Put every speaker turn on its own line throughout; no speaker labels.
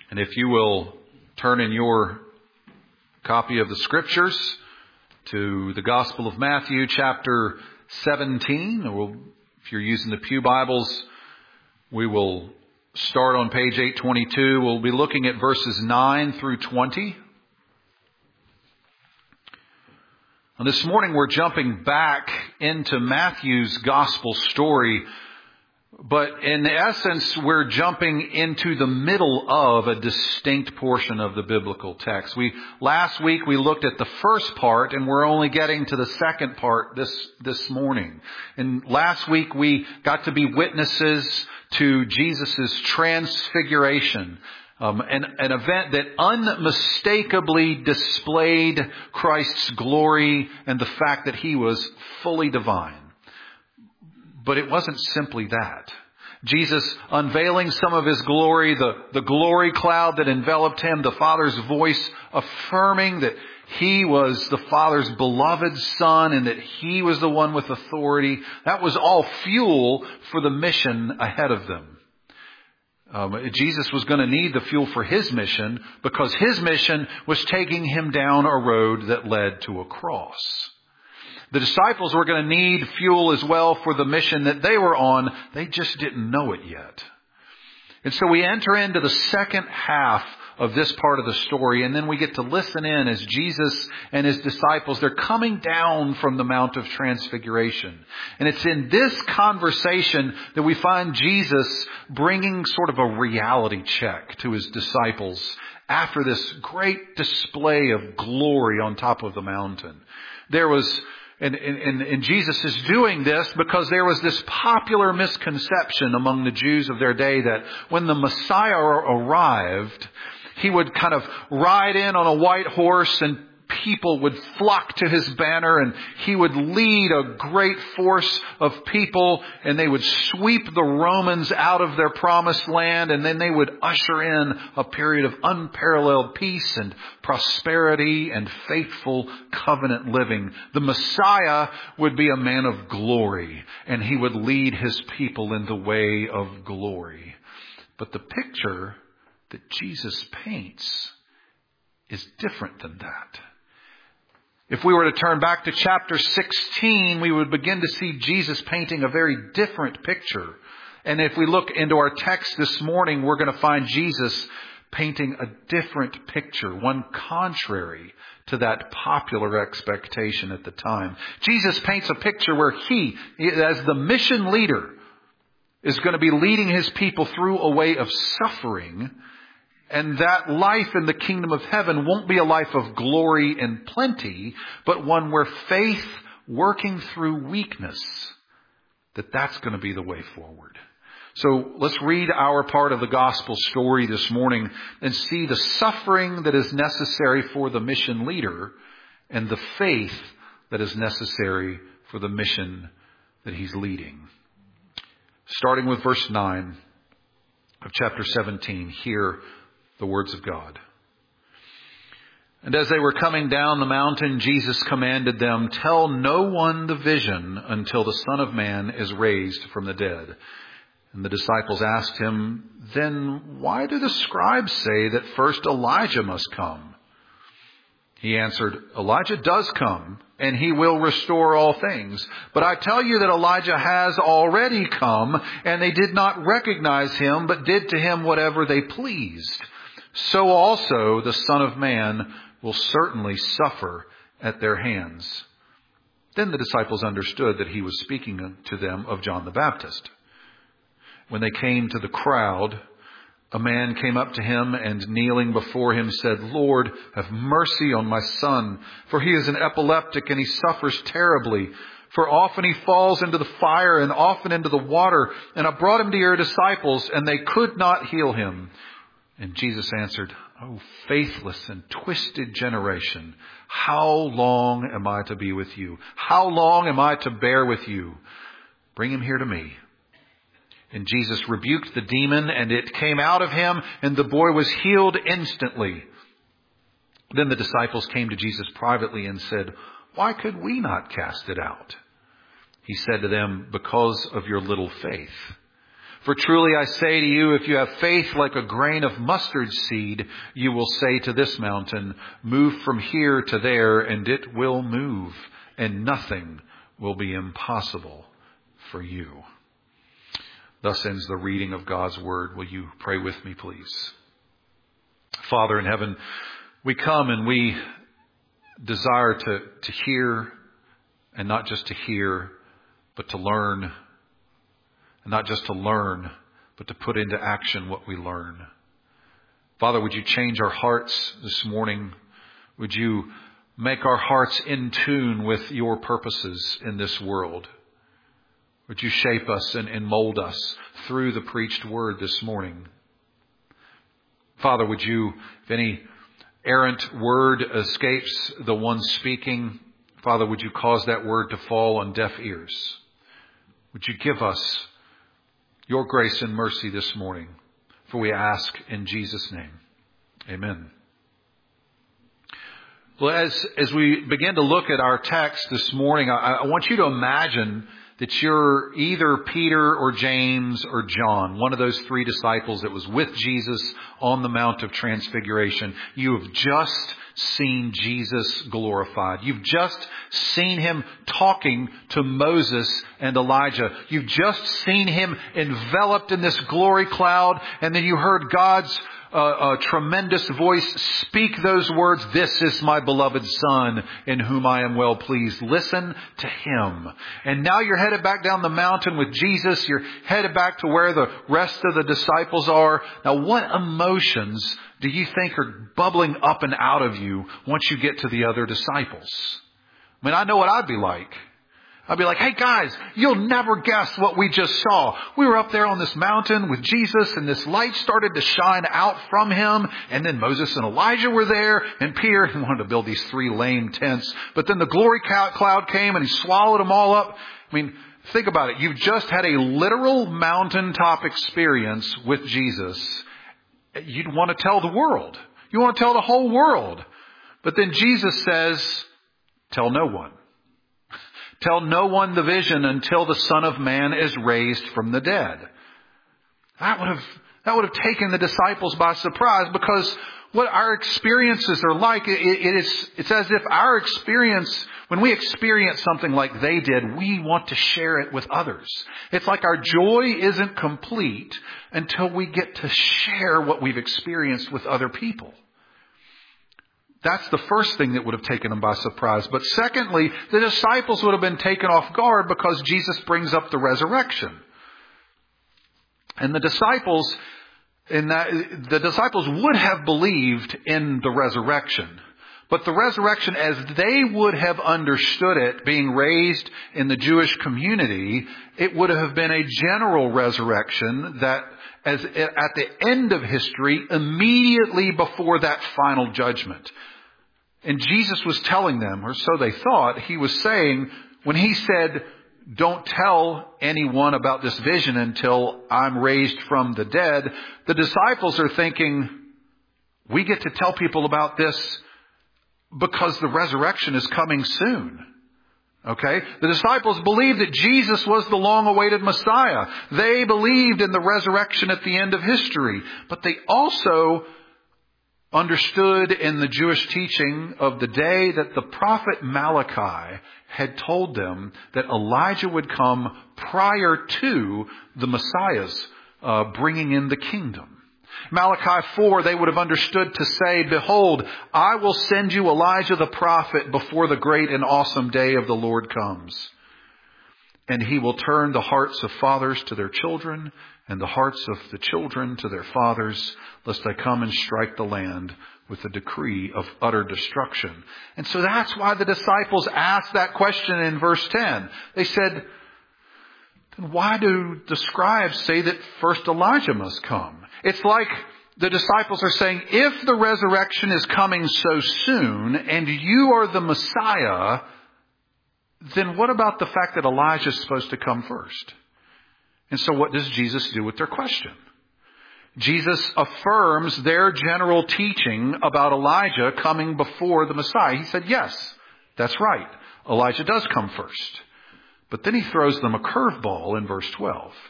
And if you will turn in your copy of the Scriptures to the Gospel of Matthew, chapter 17, if you're using the Pew Bibles, we will start on page 822. We'll be looking at verses 9 through 20. And this morning we're jumping back into Matthew's Gospel story. But in essence, we're jumping into the middle of a distinct portion of the biblical text. Last week we looked at the first part, and we're only getting to the second part this morning. And last week we got to be witnesses to Jesus' transfiguration, an event that unmistakably displayed Christ's glory and the fact that he was fully divine. But it wasn't simply that. Jesus unveiling some of his glory, the glory cloud that enveloped him, the Father's voice affirming that he was the Father's beloved Son and that he was the one with authority. That was all fuel for the mission ahead of them. Jesus was going to need the fuel for his mission because his mission was taking him down a road that led to a cross. The disciples were going to need fuel as well for the mission that they were on. They just didn't know it yet. And so we enter into the second half of this part of the story, and then we get to listen in as Jesus and his disciples, they're coming down from the Mount of Transfiguration. And it's in this conversation that we find Jesus bringing sort of a reality check to his disciples after this great display of glory on top of the mountain. And Jesus is doing this because there was this popular misconception among the Jews of their day that when the Messiah arrived, he would kind of ride in on a white horse and people would flock to his banner and he would lead a great force of people and they would sweep the Romans out of their promised land, and then they would usher in a period of unparalleled peace and prosperity and faithful covenant living. The Messiah would be a man of glory and he would lead his people in the way of glory. But the picture that Jesus paints is different than that. If we were to turn back to chapter 16, we would begin to see Jesus painting a very different picture. And if we look into our text this morning, we're going to find Jesus painting a different picture, one contrary to that popular expectation at the time. Jesus paints a picture where he, as the mission leader, is going to be leading his people through a way of suffering. And that life in the kingdom of heaven won't be a life of glory and plenty, but one where faith working through weakness, that's going to be the way forward. So let's read our part of the gospel story this morning and see the suffering that is necessary for the mission leader and the faith that is necessary for the mission that he's leading. Starting with verse 9 of chapter 17, hear the words of God. And as they were coming down the mountain, Jesus commanded them, "Tell no one the vision until the Son of Man is raised from the dead." And the disciples asked him, "Then why do the scribes say that first Elijah must come?" He answered, "Elijah does come, and he will restore all things. But I tell you that Elijah has already come, and they did not recognize him, but did to him whatever they pleased. So also the Son of Man will certainly suffer at their hands." Then the disciples understood that he was speaking to them of John the Baptist. When they came to the crowd, a man came up to him and kneeling before him said, "Lord, have mercy on my son, for he is an epileptic and he suffers terribly. For often he falls into the fire and often into the water. And I brought him to your disciples and they could not heal him." And Jesus answered, "O faithless and twisted generation, how long am I to be with you? How long am I to bear with you? Bring him here to me." And Jesus rebuked the demon, and it came out of him, and the boy was healed instantly. Then the disciples came to Jesus privately and said, "Why could we not cast it out?" He said to them, "Because of your little faith. For truly I say to you, if you have faith like a grain of mustard seed, you will say to this mountain, move from here to there, and it will move, and nothing will be impossible for you. Thus ends the reading of God's word. Will you pray with me, please? Father in heaven, we come and we desire to hear, and not just to hear, but to learn. And not just to learn, but to put into action what we learn. Father, would you change our hearts this morning? Would you make our hearts in tune with your purposes in this world? Would you shape us and mold us through the preached word this morning? Father, would you, if any errant word escapes the one speaking, Father, would you cause that word to fall on deaf ears? Would you give us your grace and mercy this morning? For we ask in Jesus' name. Amen. Well, as we begin to look at our text this morning, I want you to imagine that you're either Peter or James or John, one of those three disciples that was with Jesus on the Mount of Transfiguration. You have just seen Jesus glorified. You've just seen him talking to Moses and Elijah. You've just seen him enveloped in this glory cloud, and then you heard God's tremendous voice speak those words, "This is my beloved Son in whom I am well pleased. Listen to him." And now you're headed back down the mountain with Jesus. You're headed back to where the rest of the disciples are. Now, what emotions do you think are bubbling up and out of you once you get to the other disciples? I mean, I know what I'd be like. I'd be like, "Hey guys, you'll never guess what we just saw. We were up there on this mountain with Jesus, and this light started to shine out from him. And then Moses and Elijah were there, and Peter wanted to build these three lame tents. But then the glory cloud came and he swallowed them all up." I mean, think about it. You've just had a literal mountaintop experience with Jesus. You'd want to tell the world. You want to tell the whole world. But then Jesus says, tell no one. Tell no one the vision until the Son of Man is raised from the dead. That would have taken the disciples by surprise, because what our experiences are like, it's as if our experience, when we experience something like they did, we want to share it with others. It's like our joy isn't complete until we get to share what we've experienced with other people. That's the first thing that would have taken them by surprise. But secondly, the disciples would have been taken off guard because Jesus brings up the resurrection. And the disciples would have believed in the resurrection. But the resurrection, as they would have understood it, being raised in the Jewish community, it would have been a general resurrection that at the end of history, immediately before that final judgment. And Jesus was telling them, or so they thought, he was saying, when he said, "Don't tell anyone about this vision until I'm raised from the dead," the disciples are thinking, we get to tell people about this because the resurrection is coming soon. Okay? The disciples believed that Jesus was the long-awaited Messiah. They believed in the resurrection at the end of history. But they also understood in the Jewish teaching of the day that the prophet Malachi had told them that Elijah would come prior to the Messiah's bringing in the kingdom. Malachi 4, they would have understood to say, "Behold, I will send you Elijah the prophet before the great and awesome day of the Lord comes. And he will turn the hearts of fathers to their children, and the hearts of the children to their fathers, lest I come and strike the land with a decree of utter destruction." And so that's why the disciples asked that question in verse 10. They said, "Then why do the scribes say that first Elijah must come?" It's like the disciples are saying, if the resurrection is coming so soon and you are the Messiah, then what about the fact that Elijah is supposed to come first? And so what does Jesus do with their question? Jesus affirms their general teaching about Elijah coming before the Messiah. He said, yes, that's right. Elijah does come first. But then he throws them a curveball in verse 12.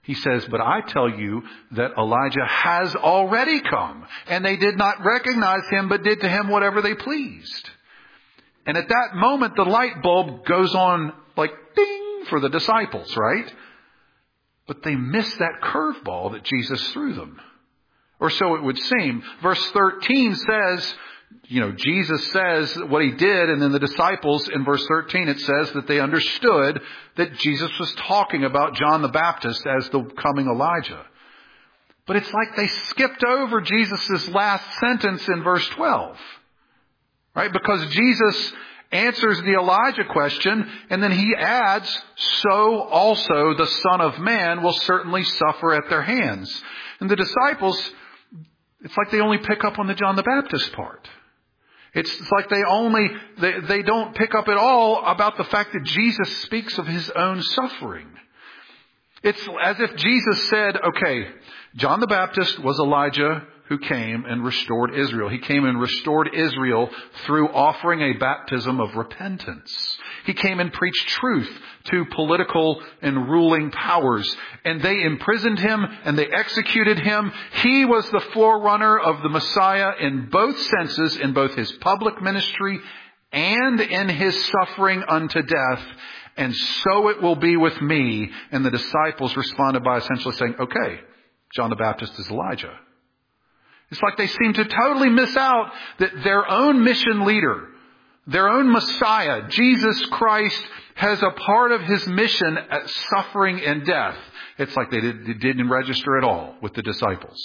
He says, but I tell you that Elijah has already come, and they did not recognize him, but did to him whatever they pleased. And at that moment, the light bulb goes on like ding for the disciples, right? But they missed that curveball that Jesus threw them. Or so it would seem. Verse 13 says, Jesus says what he did, and then the disciples, in verse 13, it says that they understood that Jesus was talking about John the Baptist as the coming Elijah. But it's like they skipped over Jesus' last sentence in verse 12. Right? Because Jesus answers the Elijah question, and then he adds, so also the Son of Man will certainly suffer at their hands. And the disciples, it's like they only pick up on the John the Baptist part. It's like they don't pick up at all about the fact that Jesus speaks of his own suffering. It's as if Jesus said, okay, John the Baptist was Elijah who came and restored Israel. He came and restored Israel through offering a baptism of repentance. He came and preached truth to political and ruling powers. And they imprisoned him and they executed him. He was the forerunner of the Messiah in both senses, in both his public ministry and in his suffering unto death. And so it will be with me. And the disciples responded by essentially saying, okay, John the Baptist is Elijah. It's like they seem to totally miss out that their own mission leader, their own Messiah, Jesus Christ, has a part of his mission at suffering and death. It's like they didn't register at all with the disciples.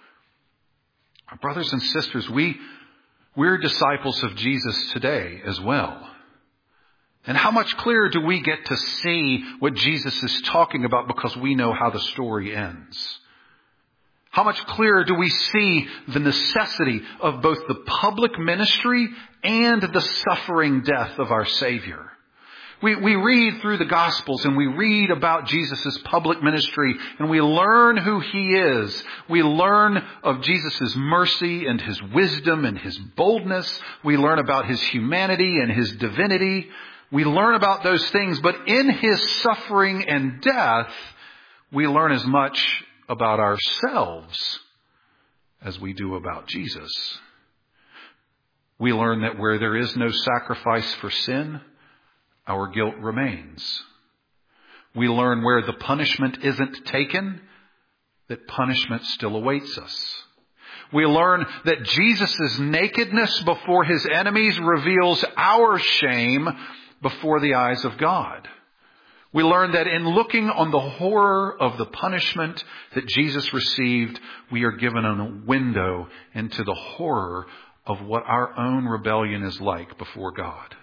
Our brothers and sisters, we're disciples of Jesus today as well. And how much clearer do we get to see what Jesus is talking about because we know how the story ends? How much clearer do we see the necessity of both the public ministry and the suffering death of our Savior? We read through the Gospels and we read about Jesus' public ministry and we learn who he is. We learn of Jesus' mercy and his wisdom and his boldness. We learn about his humanity and his divinity. We learn about those things, but in his suffering and death, we learn as much about ourselves as we do about Jesus. We learn that where there is no sacrifice for sin, our guilt remains. We learn where the punishment isn't taken, that punishment still awaits us. We learn that Jesus' nakedness before his enemies reveals our shame before the eyes of God. We learn that in looking on the horror of the punishment that Jesus received, we are given a window into the horror of what our own rebellion is like before God.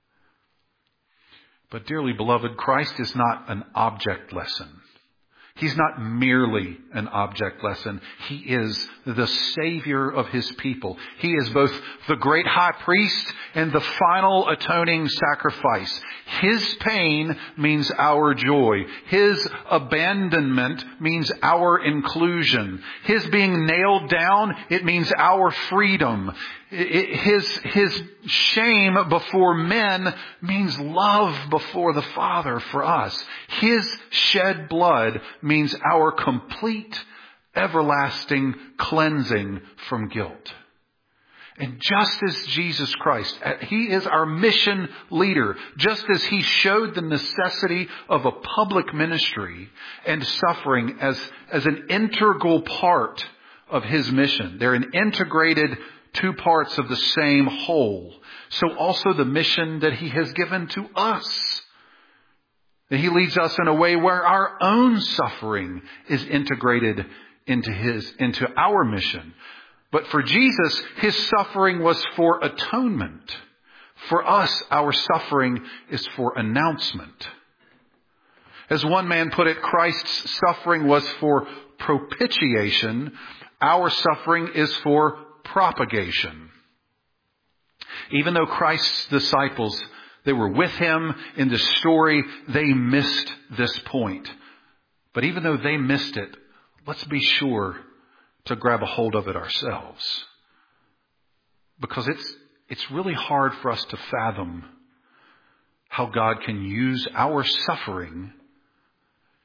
But dearly beloved, Christ is not an object lesson. He's not merely an object lesson. He is the Savior of his people. He is both the great high priest and the final atoning sacrifice. His pain means our joy. His abandonment means our inclusion. His being nailed down, it means our freedom. His shame before men means love before the Father for us. His shed blood means our complete, everlasting cleansing from guilt. And just as Jesus Christ, he is our mission leader, just as he showed the necessity of a public ministry and suffering as an integral part of his mission. They're an integrated two parts of the same whole. So also the mission that he has given to us. That he leads us in a way where our own suffering is integrated into our mission. But for Jesus, his suffering was for atonement. For us, our suffering is for announcement. As one man put it, Christ's suffering was for propitiation. Our suffering is for propagation. Even though Christ's disciples, they were with him in the story, they missed this point. But even though they missed it, let's be sure to grab a hold of it ourselves. Because it's really hard for us to fathom how God can use our suffering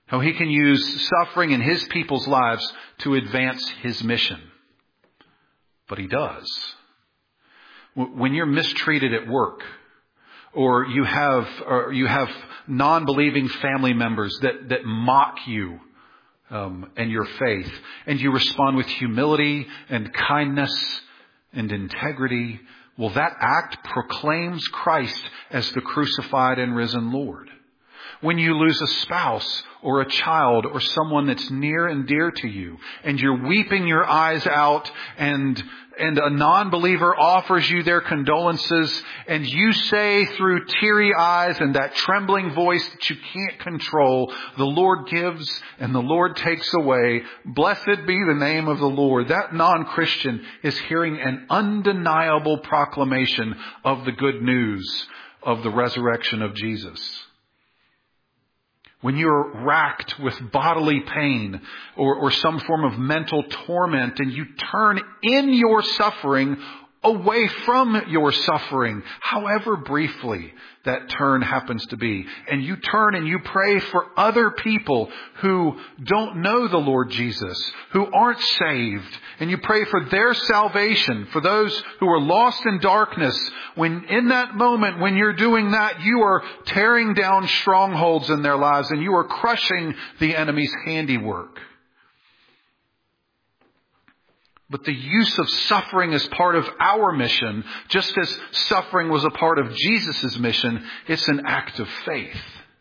How He can use suffering in His people's lives to advance His mission. But He does. When you're mistreated at work, or you have non-believing family members that mock you and your faith, and you respond with humility and kindness and integrity, well, that act proclaims Christ as the crucified and risen Lord. When you lose a spouse or a child or someone that's near and dear to you, and you're weeping your eyes out, and a non-believer offers you their condolences, and you say through teary eyes and that trembling voice that you can't control, the Lord gives and the Lord takes away. Blessed be the name of the Lord. That non-Christian is hearing an undeniable proclamation of the good news of the resurrection of Jesus. When you're racked with bodily pain or some form of mental torment, and you turn in your suffering away from your suffering, however briefly that turn happens to be, and you turn and you pray for other people who don't know the Lord Jesus, who aren't saved, and you pray for their salvation, for those who are lost in darkness, when in that moment, when you're doing that, you are tearing down strongholds in their lives, and you are crushing the enemy's handiwork. But the use of suffering as part of our mission, just as suffering was a part of Jesus' mission, it's an act of faith.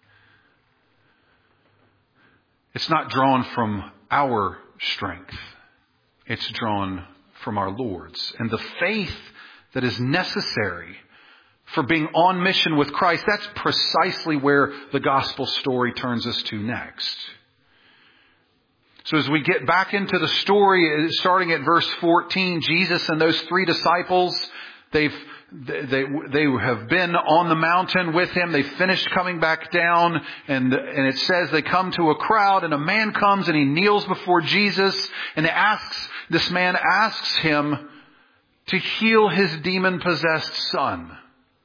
It's not drawn from our strength. It's drawn from our Lord's. And the faith that is necessary for being on mission with Christ, that's precisely where the gospel story turns us to next. So as we get back into the story, starting at verse 14, Jesus and those 3 disciples, they have been on the mountain with Him. They finished coming back down, and it says they come to a crowd, and a man comes and he kneels before Jesus, and this man asks Him to heal his demon-possessed son.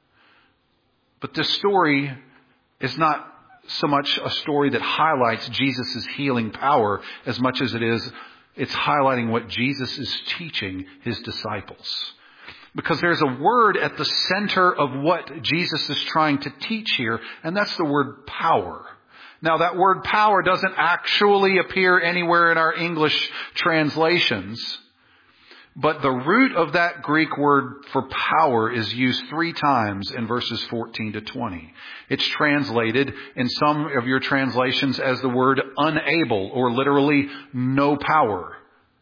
But this story is not so much a story that highlights Jesus' healing power as much as it's highlighting what Jesus is teaching His disciples. Because there's a word at the center of what Jesus is trying to teach here, and that's the word power. Now, that word power doesn't actually appear anywhere in our English translations, but the root of that Greek word for power is used 3 times in verses 14 to 20. It's translated in some of your translations as the word unable, or literally no power,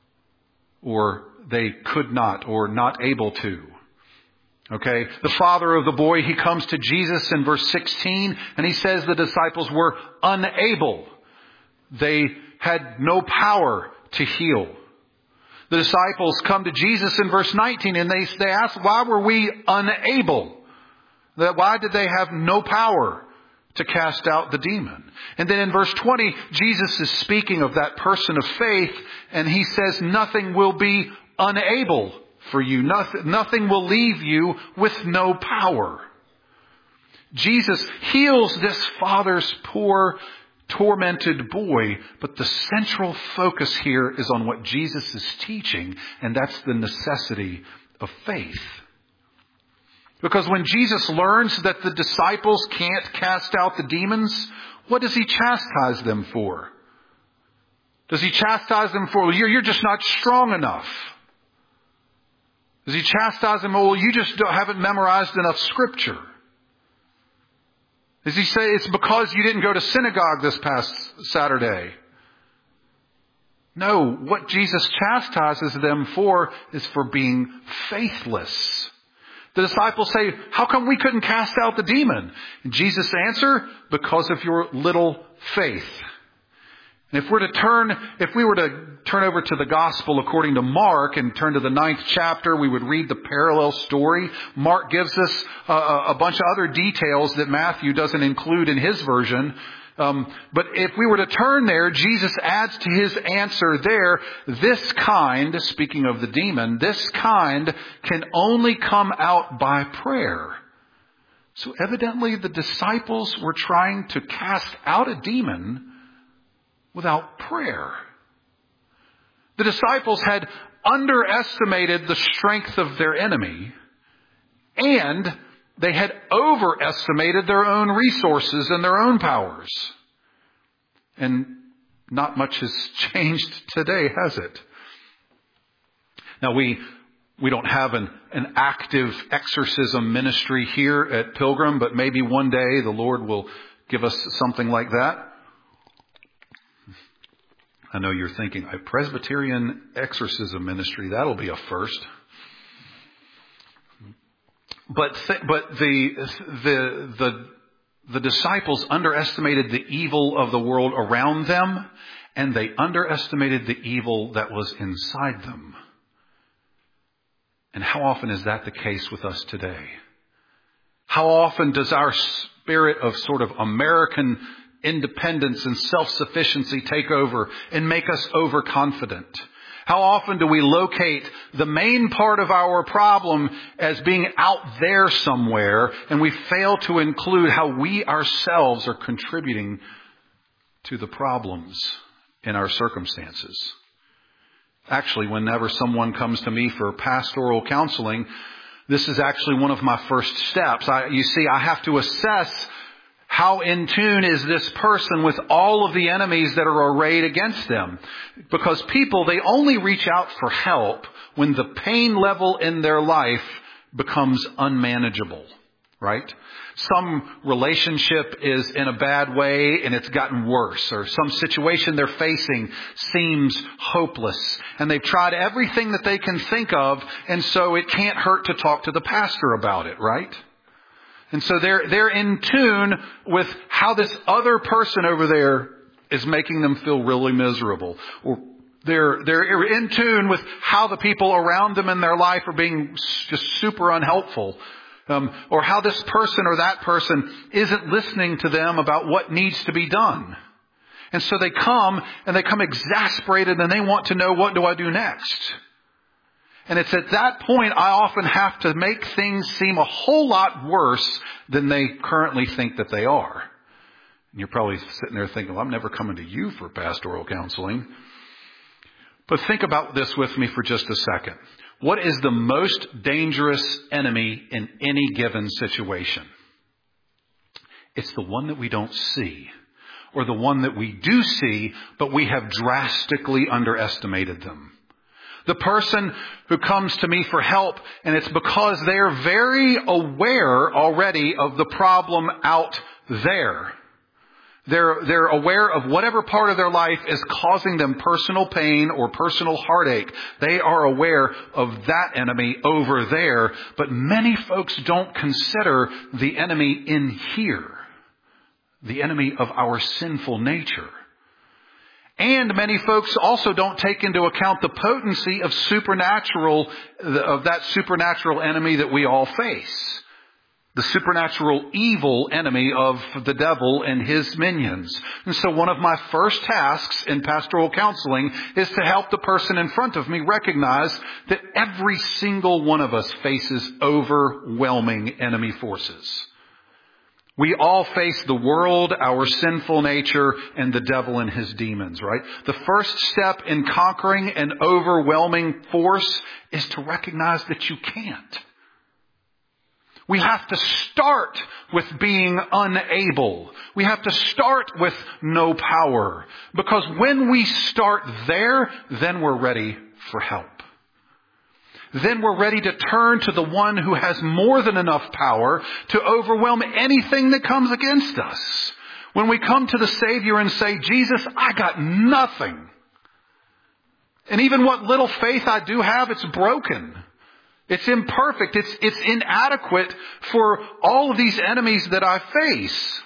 or they could not, or not able to. Okay, the father of the boy, he comes to Jesus in verse 16, and he says the disciples were unable. They had no power to heal. The disciples come to Jesus in verse 19, and they ask, why were we unable? Why did they have no power to cast out the demon? And then in verse 20, Jesus is speaking of that person of faith, and He says, nothing will be unable for you. Nothing will leave you with no power. Jesus heals this father's poor, tormented boy, but the central focus here is on what Jesus is teaching, and that's the necessity of faith. Because when Jesus learns that the disciples can't cast out the demons, what does He chastise them for? Does He chastise them for, well, you're just not strong enough? Does He chastise them, well, you just haven't memorized enough Scripture? Does He say it's because you didn't go to synagogue this past Saturday? No, what Jesus chastises them for is for being faithless. The disciples say, how come we couldn't cast out the demon? And Jesus' answer, because of your little faith. And if we were to turn over to the gospel according to Mark and turn to the 9th chapter, we would read the parallel story. Mark gives us a bunch of other details that Matthew doesn't include in his version. But if we were to turn there, Jesus adds to His answer there, this kind, speaking of the demon, this kind can only come out by prayer. So evidently the disciples were trying to cast out a demon without prayer. The disciples had underestimated the strength of their enemy, and they had overestimated their own resources and their own powers. And not much has changed today, has it? Now, we don't have an active exorcism ministry here at Pilgrim, but maybe one day the Lord will give us something like that. I know you're thinking, a Presbyterian exorcism ministry, that'll be a first. But the disciples underestimated the evil of the world around them, and they underestimated the evil that was inside them. And how often is that the case with us today? How often does our spirit of sort of American independence and self-sufficiency take over and make us overconfident? How often do we locate the main part of our problem as being out there somewhere, and we fail to include how we ourselves are contributing to the problems in our circumstances? Actually, whenever someone comes to me for pastoral counseling, this is actually one of my first steps. I have to assess how in tune is this person with all of the enemies that are arrayed against them. Because people, they only reach out for help when the pain level in their life becomes unmanageable, right? Some relationship is in a bad way and it's gotten worse, or some situation they're facing seems hopeless, and they've tried everything that they can think of, and so it can't hurt to talk to the pastor about it, right? And so they're in tune with how this other person over there is making them feel really miserable. Or they're in tune with how the people around them in their life are being just super unhelpful. Or how this person or that person isn't listening to them about what needs to be done. And so they come exasperated, and they want to know, what do I do next? And it's at that point I often have to make things seem a whole lot worse than they currently think that they are. And you're probably sitting there thinking, well, I'm never coming to you for pastoral counseling. But think about this with me for just a second. What is the most dangerous enemy in any given situation? It's the one that we don't see, or the one that we do see, but we have drastically underestimated them. The person who comes to me for help, and it's because they're very aware already of the problem out there. They're aware of whatever part of their life is causing them personal pain or personal heartache. They are aware of that enemy over there. But many folks don't consider the enemy in here, the enemy of our sinful nature. And many folks also don't take into account the potency of that supernatural enemy that we all face. The supernatural evil enemy of the devil and his minions. And so one of my first tasks in pastoral counseling is to help the person in front of me recognize that every single one of us faces overwhelming enemy forces. We all face the world, our sinful nature, and the devil and his demons, right? The first step in conquering an overwhelming force is to recognize that you can't. We have to start with being unable. We have to start with no power. Because when we start there, then we're ready for help. Then we're ready to turn to the one who has more than enough power to overwhelm anything that comes against us. When we come to the Savior and say, Jesus, I got nothing. And even what little faith I do have, it's broken. It's imperfect. It's inadequate for all of these enemies that I face.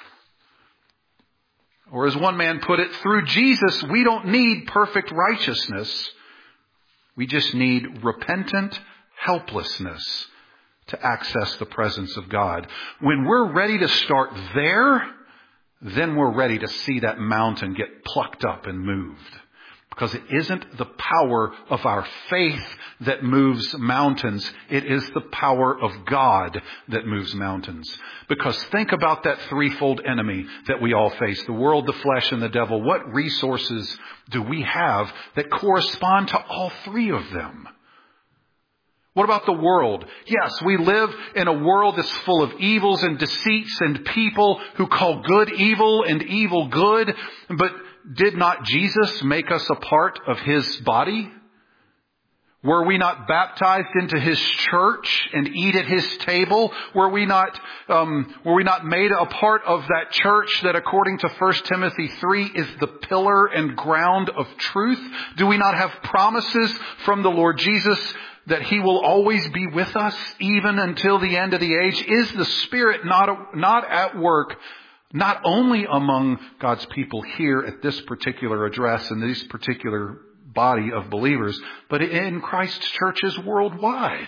Or as one man put it, through Jesus, we don't need perfect righteousness. We just need repentant helplessness to access the presence of God. When we're ready to start there, then we're ready to see that mountain get plucked up and moved. Because it isn't the power of our faith that moves mountains. It is the power of God that moves mountains. Because think about that threefold enemy that we all face. The world, the flesh, and the devil. What resources do we have that correspond to all three of them? What about the world? Yes, we live in a world that's full of evils and deceits and people who call good evil and evil good. But did not Jesus make us a part of His body? Were we not baptized into His church and eat at His table? Were we not made a part of that church that, according to 1 Timothy 3, is the pillar and ground of truth? Do we not have promises from the Lord Jesus that He will always be with us even until the end of the age? Is the Spirit not at work, not only among God's people here at this particular address and this particular body of believers, but in Christ's churches worldwide?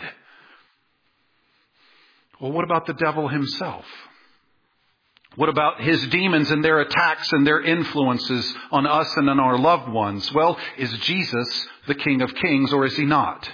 Well, what about the devil himself? What about his demons and their attacks and their influences on us and on our loved ones? Well, is Jesus the King of Kings, or is He not?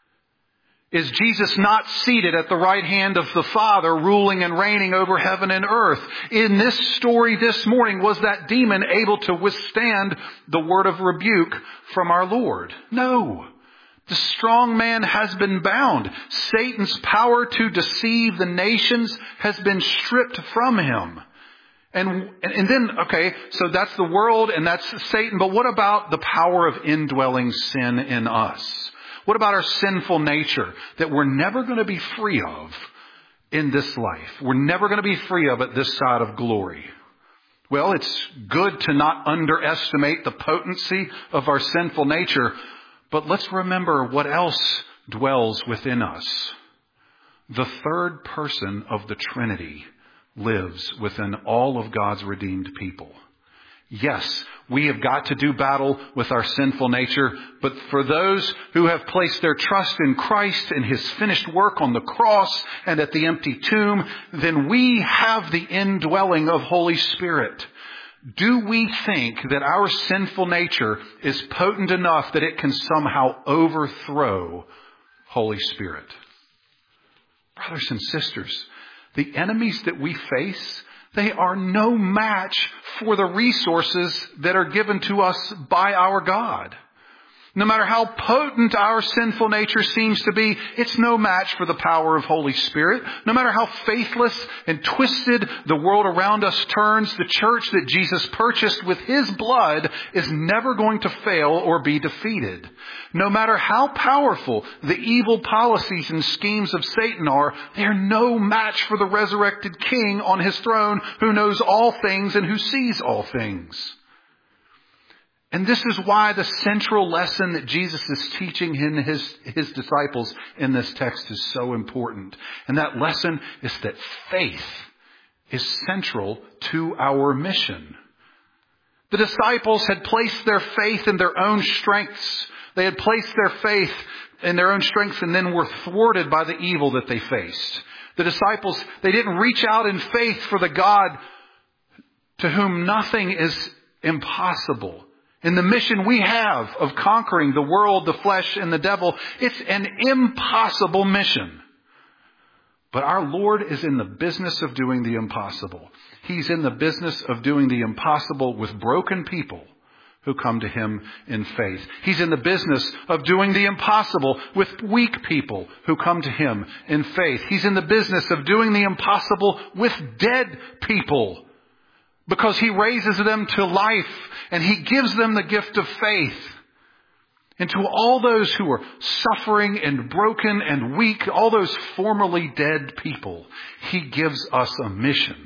Is Jesus not seated at the right hand of the Father, ruling and reigning over heaven and earth? In this story this morning, was that demon able to withstand the word of rebuke from our Lord? No. The strong man has been bound. Satan's power to deceive the nations has been stripped from him. And then, okay, so that's the world and that's Satan. But what about the power of indwelling sin in us? What about our sinful nature that we're never going to be free of in this life? We're never going to be free of it this side of glory. Well, it's good to not underestimate the potency of our sinful nature, but let's remember what else dwells within us. The third person of the Trinity lives within all of God's redeemed people. Yes, we have got to do battle with our sinful nature, but for those who have placed their trust in Christ and His finished work on the cross and at the empty tomb, then we have the indwelling of Holy Spirit. Do we think that our sinful nature is potent enough that it can somehow overthrow Holy Spirit? Brothers and sisters, the enemies that we face, they are no match for the resources that are given to us by our God. No matter how potent our sinful nature seems to be, it's no match for the power of Holy Spirit. No matter how faithless and twisted the world around us turns, the church that Jesus purchased with His blood is never going to fail or be defeated. No matter how powerful the evil policies and schemes of Satan are, they are no match for the resurrected King on His throne who knows all things and who sees all things. And this is why the central lesson that Jesus is teaching his disciples in this text is so important. And that lesson is that faith is central to our mission. The disciples had placed their faith in their own strengths. They had placed their faith in their own strengths and then were thwarted by the evil that they faced. The disciples, they didn't reach out in faith for the God to whom nothing is impossible. In the mission we have of conquering the world, the flesh, and the devil, it's an impossible mission. But our Lord is in the business of doing the impossible. He's in the business of doing the impossible with broken people who come to Him in faith. He's in the business of doing the impossible with weak people who come to Him in faith. He's in the business of doing the impossible with dead people, because He raises them to life and He gives them the gift of faith. And to all those who are suffering and broken and weak, all those formerly dead people, He gives us a mission.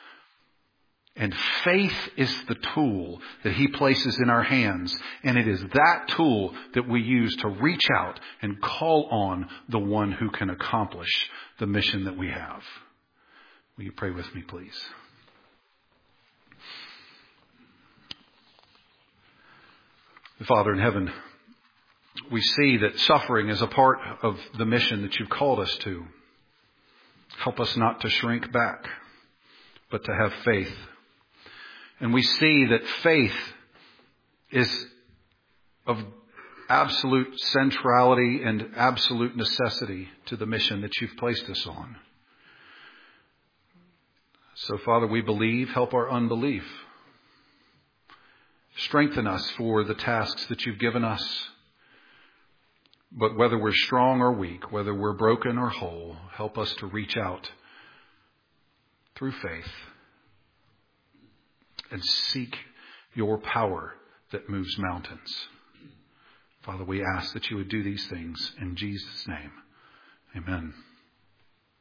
And faith is the tool that He places in our hands. And it is that tool that we use to reach out and call on the one who can accomplish the mission that we have. Will you pray with me, please? Father in heaven, we see that suffering is a part of the mission that You've called us to. Help us not to shrink back, but to have faith. And we see that faith is of absolute centrality and absolute necessity to the mission that you've placed us on. So, Father, we believe. Help our unbelief. Strengthen us for the tasks that you've given us. But whether we're strong or weak, whether we're broken or whole, help us to reach out through faith and seek your power that moves mountains. Father, we ask that you would do these things in Jesus' name. Amen.